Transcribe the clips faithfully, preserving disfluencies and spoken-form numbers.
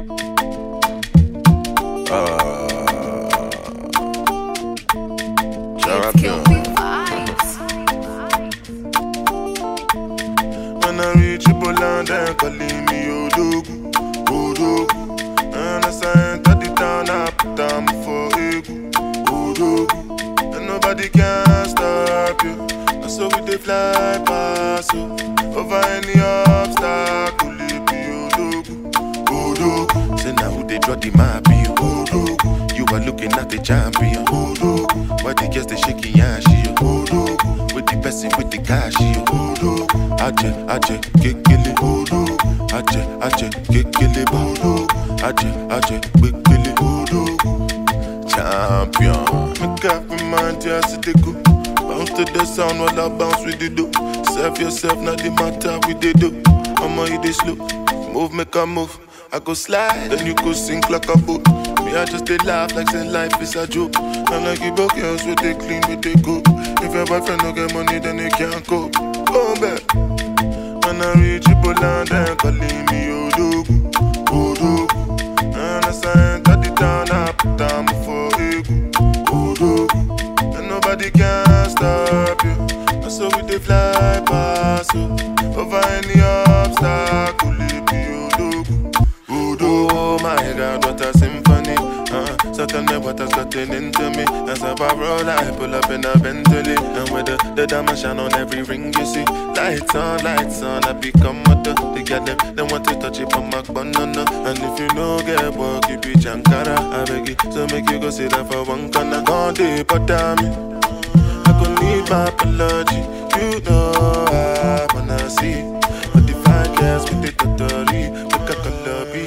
When I reach Poland, they calling me Odogu, Odogu. And as I enter the town, I put down for Egu, Odogu. And nobody can stop you. And so we dey fly past you. Over any obstacle, it be Odogu, Odogu. Say now who they draw the map, you Odogu. You are looking at the champion, Odogu. Why the girls they shaking yashi, Odogu. With the person with the cash, Odogu. Aje, aje, kekele, Odogu. Aje, aje, kekele, Odogu. Aje, aje, kekele, Odogu. Champion. Make up your mind, yeah, see the go. Bounce to the sound while I bounce with the do. Serve yourself, not the matter with the do. I'ma hit this slow. Move, make a move. I go slide, then you go sink like a boat. Me, I just did laugh like say life is a joke. And like you broke girls with they clean, with they go. If your boyfriend don't get money, then they can't go. Go back. When I reach Poland, they calling me Odogu, Odogu. And as I enter the town, I put down for Egu, Odogu. And nobody can stop you. And so we dey fly past you. Over any obstacle, it be Odogu, Odogu. Oh my God, what a symphony. Uh, so tell me what has gotten into me. As I roll, I pull up in a Bentley. And with the, the diamond shine on every ring you see. Lights on, lights on, I become mother. They get them, they want to touch it on my banana. And if you know get work, you be Jankara. I beg you, so make you go sit down for one corner. Gone deep, but damn it, I could need my apology. You know I wanna see. But the fine girls with the totally, make a color be.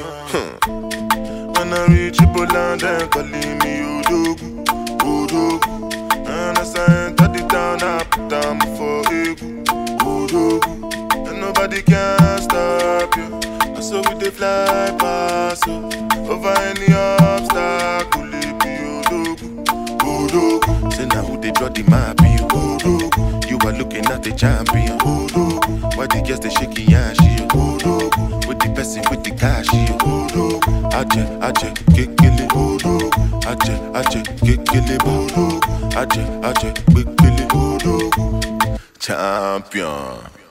When I reach Poland, they calling me Odogu, Odogu. And as I enter the town, I put down for Egu, Odogu. And nobody can stop you. And so we dey fly past you. Over any obstacle, it be Odogu, Odogu. Say now who they draw the map, you Odogu. You are looking at the champion, Odogu. Why the girls they shaking yashi, Odogu. With the person with the cash, Odogu. Aje, aje, kekele, Odogu. Aje, aje, kekele, Odogu. Aje, aje, kekele, Odogu. Champion.